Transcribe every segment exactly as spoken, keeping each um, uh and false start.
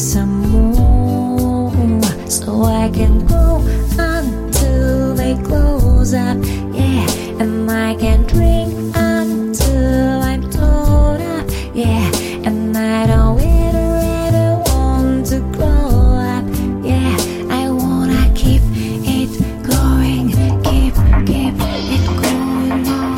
some more, so I can go until they close up, yeah. And I can drink until I'm torn up, yeah. And I don't ever, ever want to grow up, yeah. I wanna keep it going, keep, keep it going on.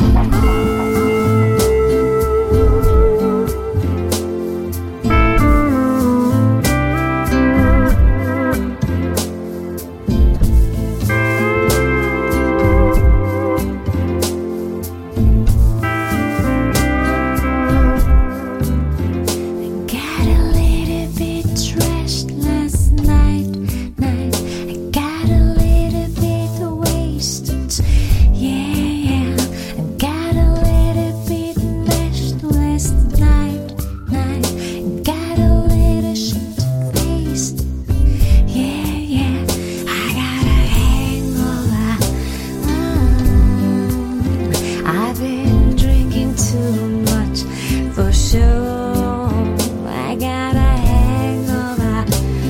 For sure, I got a hangover.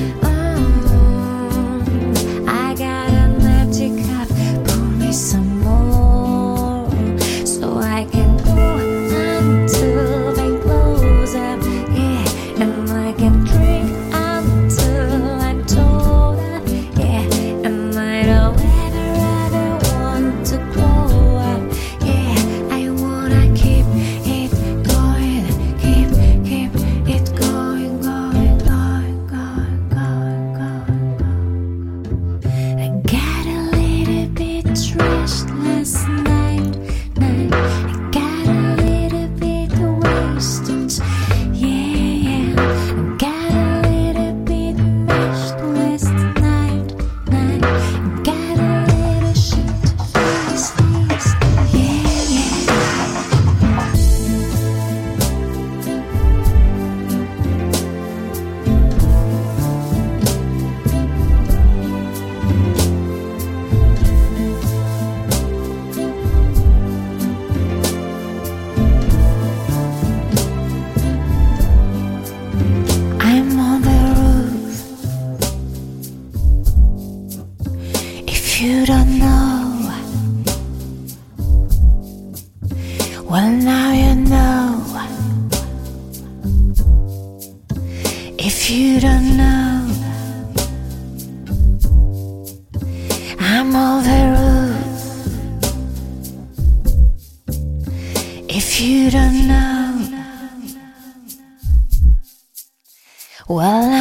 Oh, I got an empty cup. Pour me some more, so I can go until they close up, yeah. And I can drink until I'm told up, yeah. And I don't ever, ever want to grow up, yeah. I wanna keep it going. Keep, keep it going, going, going, going, going, going, going. I got a little bit trashed last night, night. I got a little bit wasted, yeah, yeah. I got a little bit mashed last night, night. I got a little shit faced, yeah, yeah. I'm on the roof. If you don't know, well now you know. If you don't know, I'm on the roof. If you don't know, well